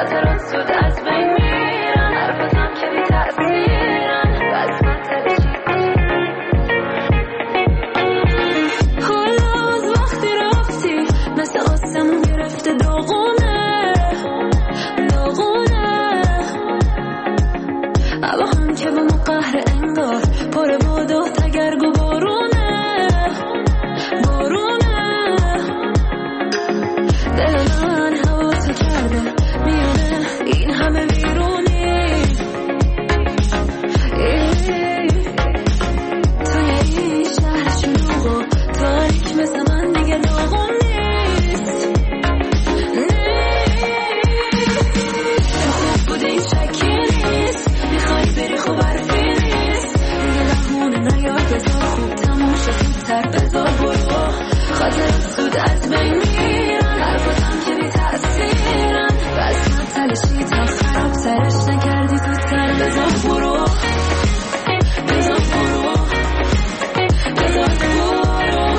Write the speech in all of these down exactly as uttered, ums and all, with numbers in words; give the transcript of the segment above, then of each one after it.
خاطرات زود از بین میرن، حرفاتم که بی تأثیرن، بس من تلشی حالا از وقتی رفتی مثل آسمون گرفته داغونه داغونه، هوا هم که با ما قهر انگار پر باد و تگرگ و بارونه بارونه، دل من هوا تو کرده میونه این همه ویرونی، توی این شهر شلوغ و تاریک مثل من دیگه داغون نیست، تو خوب بودی شکی نیست، میخوای بری خوب حرفی نیست، دیگه لحونه نیار بذار خوب تموم شد زودتر بذار برو، خاطرات زود از بین میرن، حرفاتم که بی تأثیرن، بس من تلشی تا خراب سرش نکردی زودتر بذار برو بذار برو بذار برو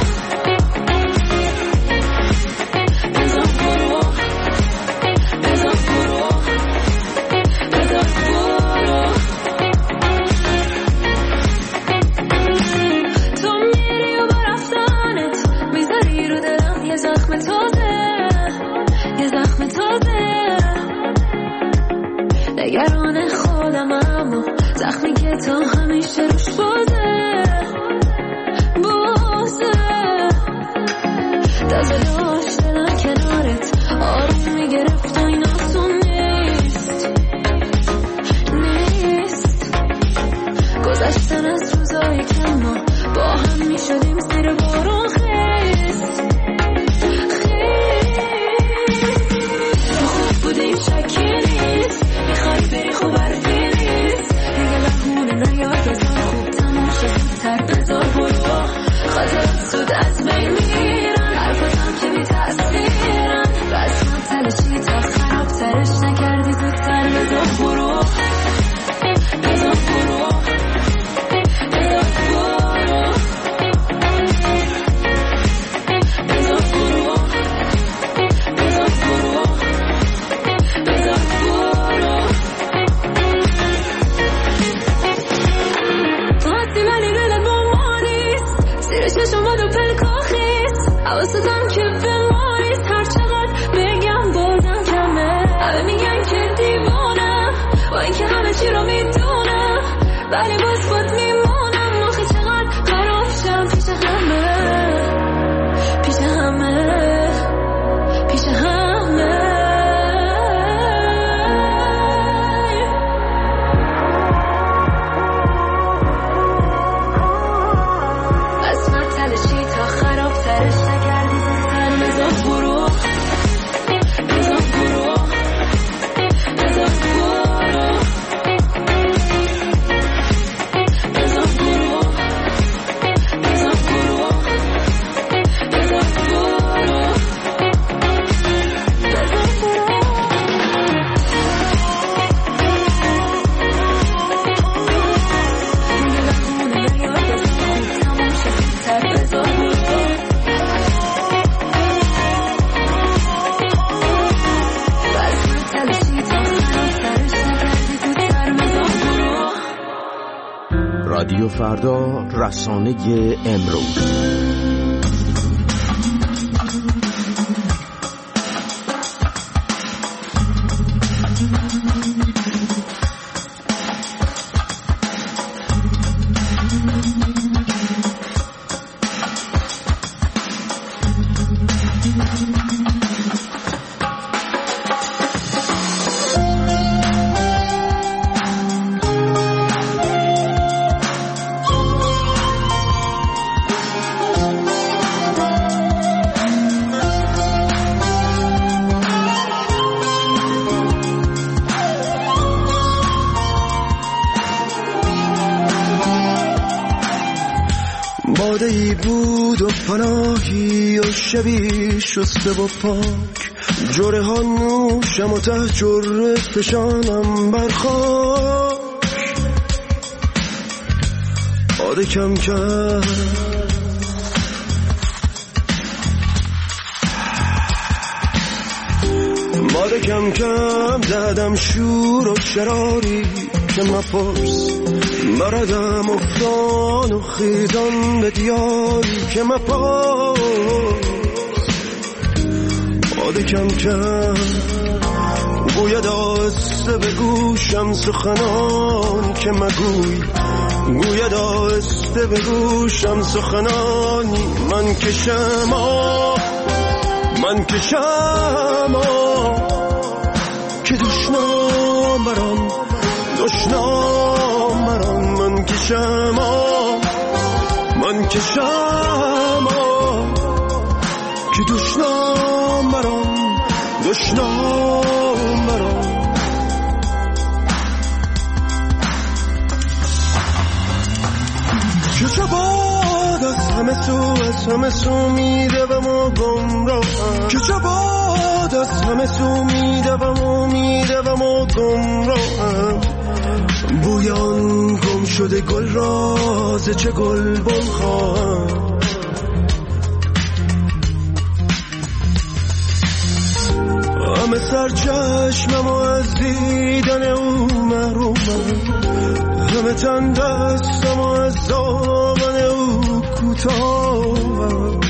بذار برو بذار برو بذار برو، تو میری و با رفتنت میذاری رو دلم یه زخم تازه یه زخم تازه، نگران خودم اما زخمی که تا همیشه روش بازه بازه، تازه داشت دلم کنارت آروم میگرفت و این آسون نیست نیست، گذشتن از روزای کم ما با هم میشدیم زیر بارون خیست خیست، تو خوب بودیم شکی نیست، میخوای بری خوب حرفی نیست، دیگه لحونه نیار بذار خوب تموم شد زودتر بذار برو، خاطرات زود از بین میرن، حرفاتم که بی تأثیرن، بس من تلشی تا خراب ترش نکردی زودتر بذار برو بذار برو بذار برو بذار برو بذار برو بذار برو، تو هستی ولی دلت با ما نیست، زیر چشمات و پلکاخیست، حواستم که به ما نیست، هر چقدر بگم بازم کمه، همه میگن که دیوانم با اینکه همه چی رو میدونم، ولی باز باد میمونم، آخه چقدر خراب شم پیش همه پیش همه پیش همه، بس من تلشی تا خراب ترش نکردی زودتر بذار برو بذار برو بذار برو بذار برو بذار برو بذار برو دیگه لحونه نیار بذار خوب تموم شد زودتر بذار برو، بس من تلشی تا خراب سرش نکردی زودتر بذار برو. رادیو فردا، رسانه امروز. باده‌ای بود و پناهی و شبی شسته و پاک، جره ها نوشم و ته جره فشانم برخاک، باده کم کرد باد کم کم زدم شور و شراری که مپرس بردم افتان و خیزان به دیاری که مپرس باد کم کم گوید آهسته به گوشم سخنانی که مگوی گوید آهسته به گوشم سخنانی من کشم آه من کشم آه که دشنام بران دشنام بران من کشم آه من کشم آه که دشنام بران دشنام بران که چه باد از همه سو از همه سو میدوم و گمراهم که چه باد از همه سو میدوم و میدوم و گمراهم بویان گم شده گل راز چه گل بن خواهم همه سر چشمم و از دیدن او محرومم همه تن دستم و از دامن او کوتاهم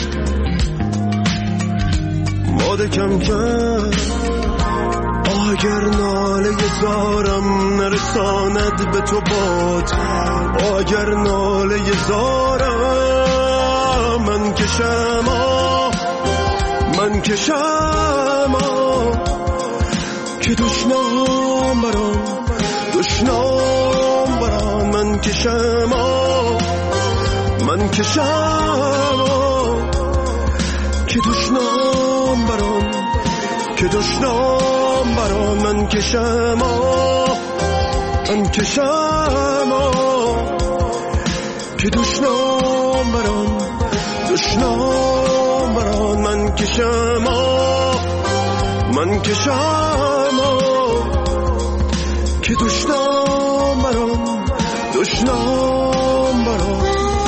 باد کم کم آه اگر ناله زارم نرساند به تو باد آه اگر ناله زارم من کشم آه من کشم آه که دشنام برام دشنام برام من کشم آه من کشم آه که دشنام برام که دشنام برام من کشم آه من کشم آه که دشنام برام دشنام برام من کشم آه من کشم آه که دشنام برام دشنام برام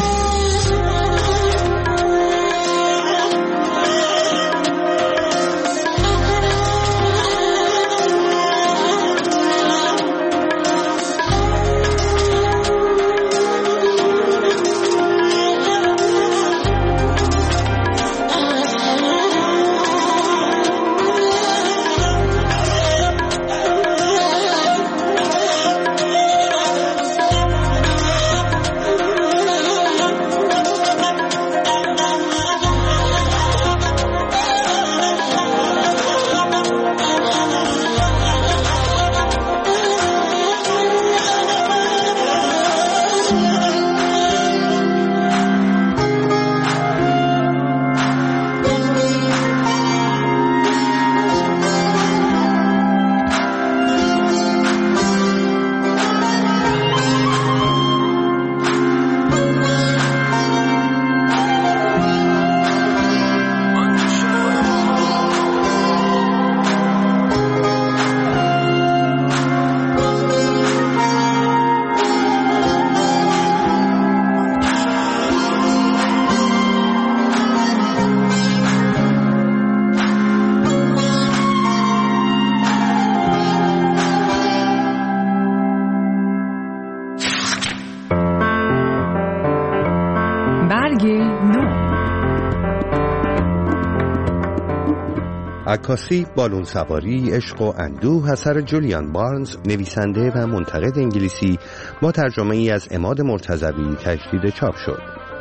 عکاسی، بالون سواری، عشق و اندوه اثر جولیان بارنز، نویسنده و منتقد انگلیسی، با ترجمه ای از عماد مرتضوی تجدید چاپ شد.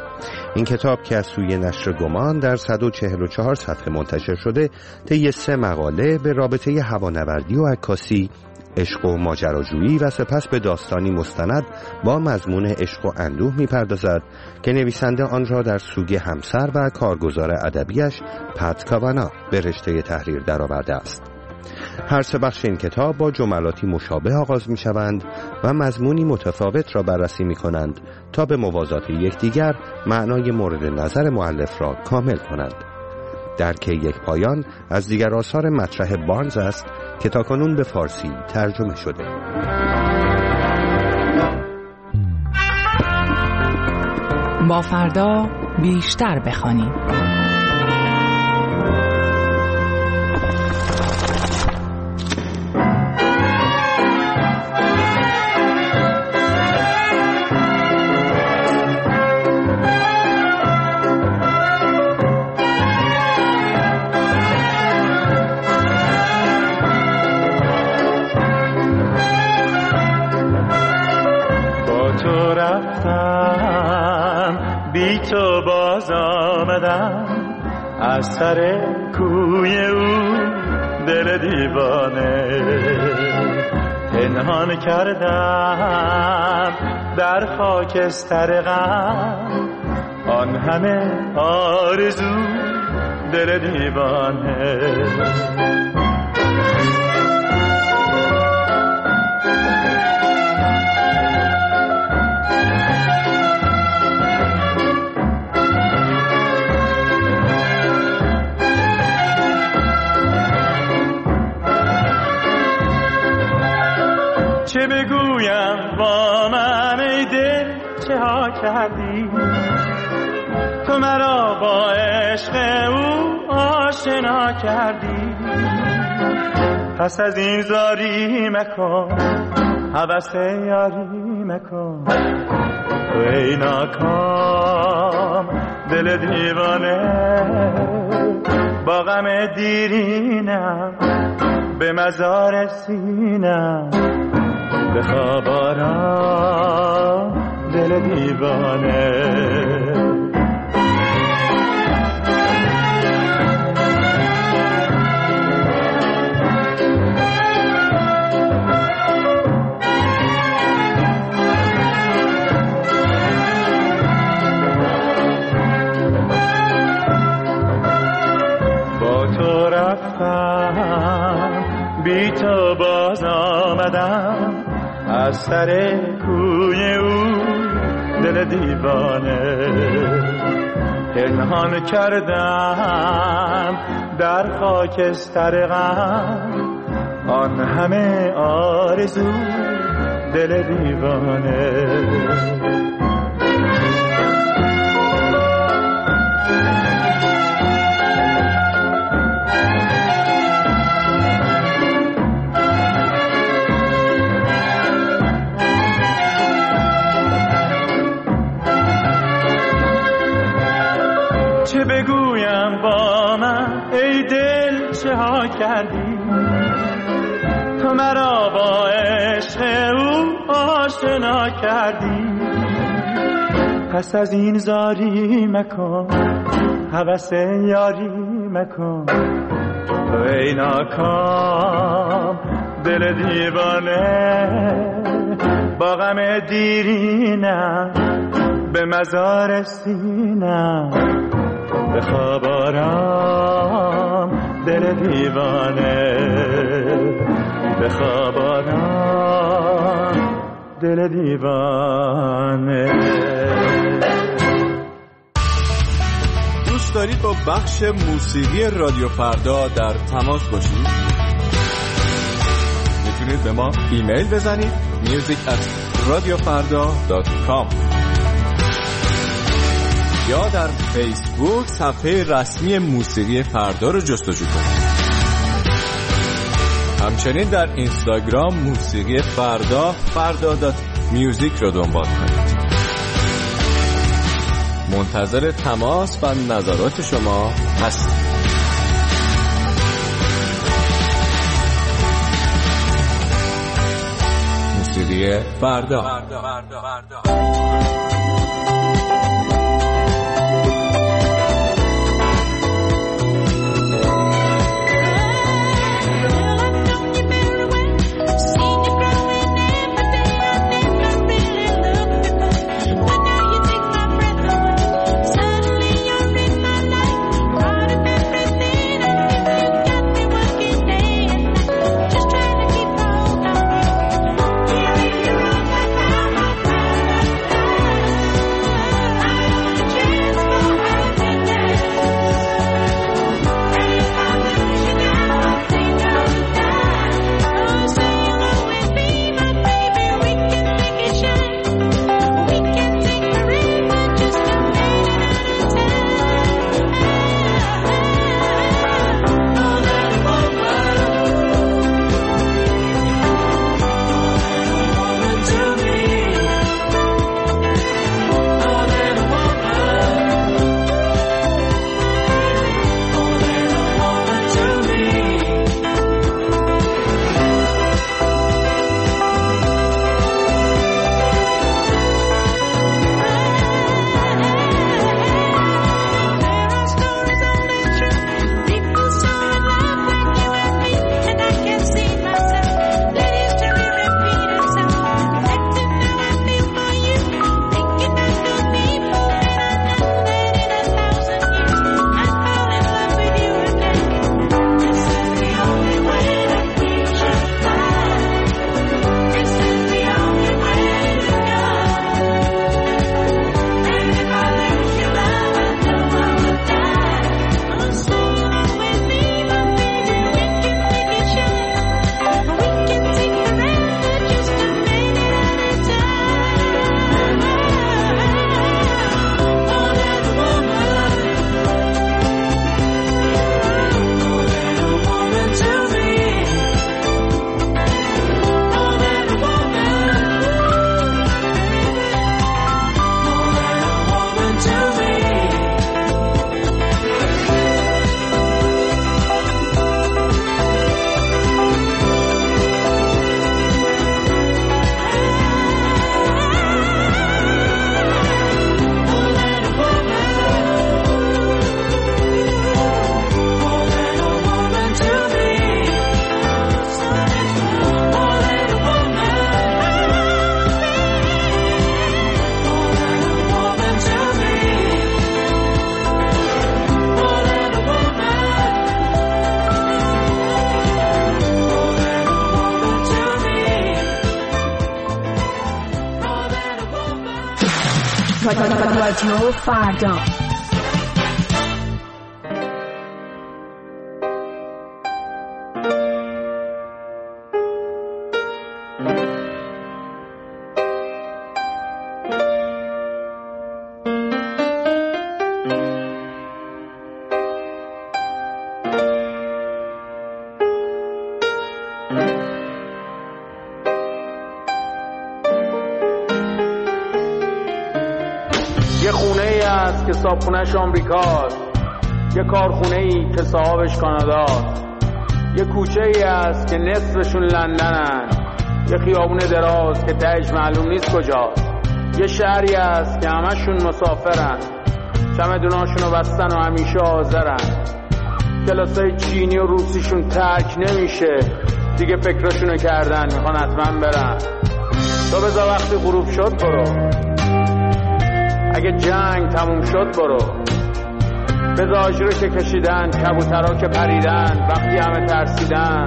این کتاب که از سوی نشر گمان در صد و چهل و چهار صفحه منتشر شده، طی سه مقاله به رابطه هوانوردی و عکاسی، عشق و ماجراجویی و سپس به داستانی مستند با مضمون عشق و اندوه می‌پردازد که نویسنده آن را در سوگ همسر و کارگزار ادبیش پت کاوانا به رشته تحریر درآورده است. هر سه بخش این کتاب با جملاتی مشابه آغاز می‌شوند و مضمونی متفاوت را بررسی می‌کنند تا به موازات یکدیگر معنای مورد نظر مؤلف را کامل کنند. درک یک پایان از دیگر آثار مطرح بارنز است که تاکنون به فارسی ترجمه شده. با فردا بیشتر بخوانیم. بی تو باز آمدم از سر کوی او دل دیوانه پنهان کردم در خاکستر غم آن همه آرزو دل دیوانه چه بگویم با من ای دل چه ها کردی تو مرا با عشق او آشنا کردی پس از این زاری مکن هوس یاری مکن تو ای ناکام دل دیوانه با غم دیرینم به مزار سینم بخواب آرام دل دیوانه با تو رفتم بی تو باز آمدم از سر کوی او دل دیوانه پنهان کردم در خاکستر غم آن همه آرزو دل دیوانه چه بگویم با من ای دل چه ها کردی تو مرا با عشق او آشنا کردی پس از این زاری مکن هوس یاری مکن تو ای ناکام دل دیوانه با غم دیرینم به مزار سینم بخواب آرام دل دیوانه بخواب آرام دل دیوانه. دوست دارید با بخش موسیقی رادیو فردا در تماس باشید؟ میتونید به ما ایمیل بزنید music at radiofarda dot com یا در فیسبوک صفحه رسمی موسیقی فردا رو جستجو کنید. همچنین در اینستاگرام موسیقی فردا فردا دات میوزیک رو دنبال کنید. منتظر تماس و نظرات شما هستم. موسیقی فردا, فردا. فردا. فردا. رادیو فردا. یه خونه ای هست که صابخونه‌اش آمریکاست، یه کارخونه ای که صاحبش کاناداست، یه کوچه ای هست که نصفشون لندنن، یه خیابون دراز که تهش معلوم نیست کجاست، یه شهری هست که همشون مسافرن، چمدوناشونو بستن و همیشه حاضرن، کلاسای چینی و روسیشون ترک نمیشه، دیگه فکرشونو کردن میخوان حتما برن. تو بذار وقتی غروب شد برو، اگه جنگ تموم شد برو، بذار آجرو که کشیدن، کبوترها که پریدن وقتی همه ترسیدن،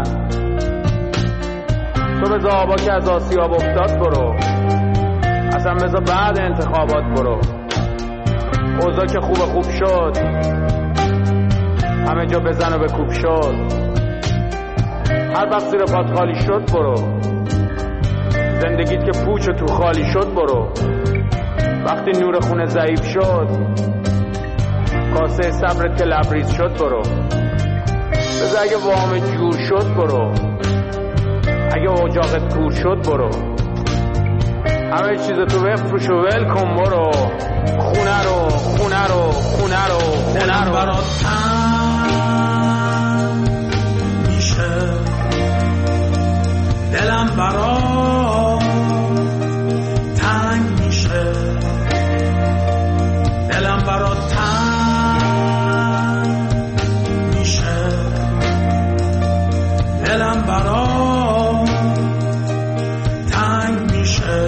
تو بذار آبا که از آسیاب افتاد برو، اصلا بذار بعد انتخابات برو، اوضاع که خوب خوب شد همه جا بزن و بکوب شد، هر وقت زیر پات خالی شد برو، زندگیت که پوچ و تو خالی شد برو، وقتی نور خونه ضعیف شد کاسه صبرت که لبریز شد برو، بذار اگه وام جور شد برو، اگه اجاقت کور شد برو، همه چیز تو بفروش و ول کن برو، خونه رو خونه رو خونه رو خونه رو برات تن میشه، دلم برات تنگ میشه، دلم برات تنگ میشه، دلم برات تنگ میشه.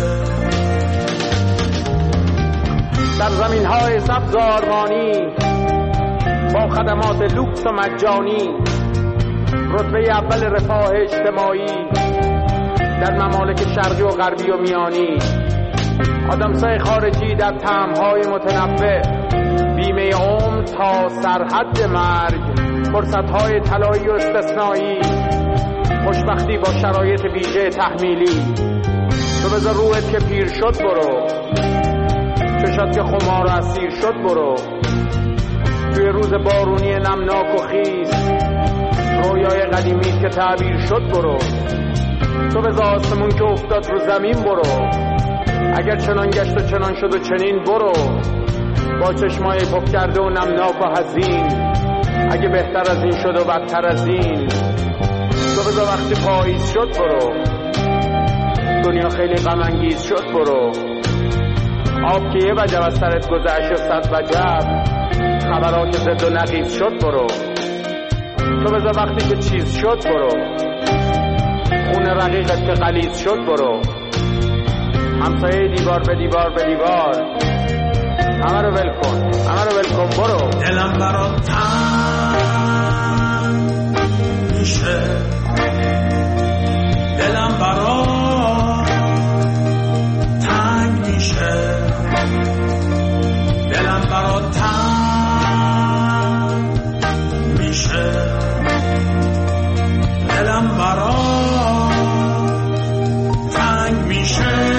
در زمین های سبز آرمانی با خدمات لوکس و مجانی، رتبه اول رفاه اجتماعی در ممالک شرقی و غربی و میانی، آدمسای خارجی در طعم‌های متنوع، بیمه عمر تا سرحد مرگ، فرصت‌های طلایی و استثنایی، خوشبختی با شرایط ویژه تحمیلی. تو بذار روحت که پیر شد برو، چشات که خمار و اسیر شد برو، توی روز بارونی نمناک و خیس رویای قدیمی که تعبیر شد برو، تو بذار آسمون که افتاد رو زمین برو، اگر چنان گشت و چنان شد و چنین برو، با چشمای پف کرده و نمناک و حزین، اگه بهتر از این شد و بدتر از این، تو بذار وقتی پاییز شد برو، دنیا خیلی غم انگیز شد برو، آب که یه وجب از سرت گذشت و صد وجب، خبرها که زد و نقیز شد برو، تو بذار وقتی که چیز شد برو، خون رقیقت که غلیظ شد برو، همسایه دیوار به دیوار به دیوار، همه رو ول کن همه رو ول کن برو، دلم برات تنگ میشه، دلم برات تنگ میشه، دلم برات تنگ میشه، دلم برات تنگ میشه.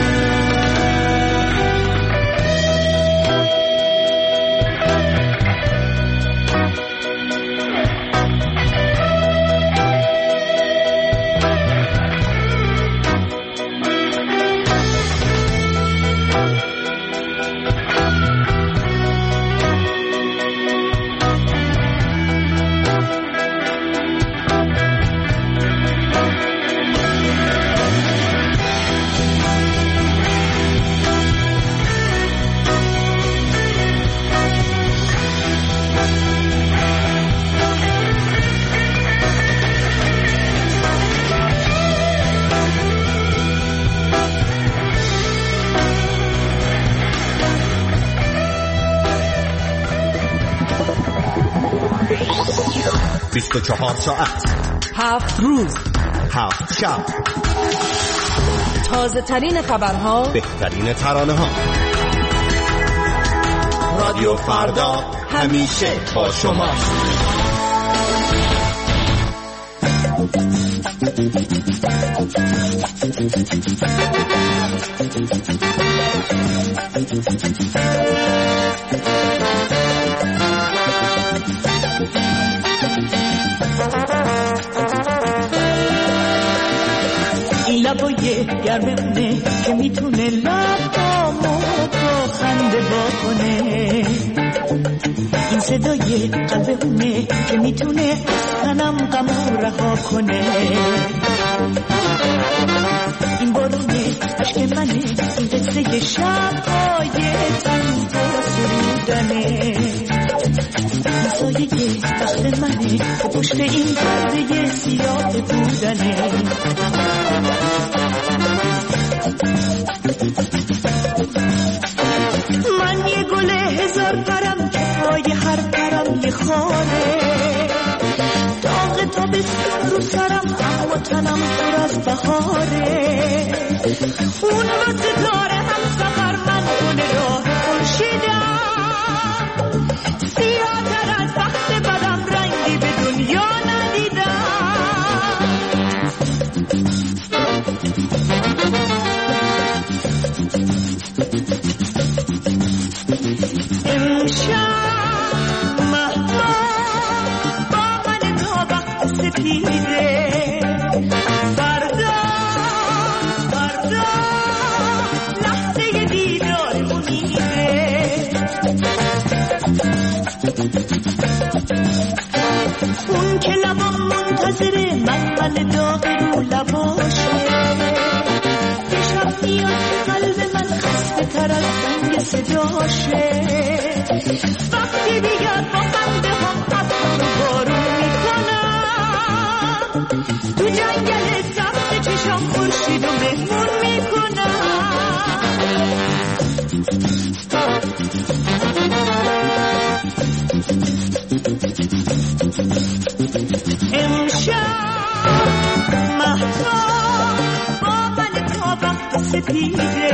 بیست و چهار ساعت، هفت روز، هفت شب، تازه ترین خبرها، بهترین ترانه ها، رادیو فردا همیشه با شماست. این لبای گرمونه که میتونه لبامو با خنده واکنه، این صدای قلبونه که میتونه تنم غمو رها کنه، این بارونه عشق منه، این قصه شب‌های تنها سرودنه، این سایه بخت منه که پشت این پرده سیاه بودنه. من یه گل هزار پرم که پای هر پرم یه خاره، داغ تابستون رو سرم اما تنم پر از بهاره، اون واسه داره هم سفر من گل راه خورشیدم، سیاه تر از وقت بدم رنگی به دنیا ندیدم. سپیده فردا فردا لحظه دیدار امیده، اون که لبام منتظره من من داغ رو لباشه، یه شب میاد که قلب من خسته تر از زنگ صداشه، وقتی بیاد با خنده هم ابر رو بارون میکنم، تو جنگل سبز چشام خورشید و مهمون میکنم. امشب مهتاب با من تا وقت سپیده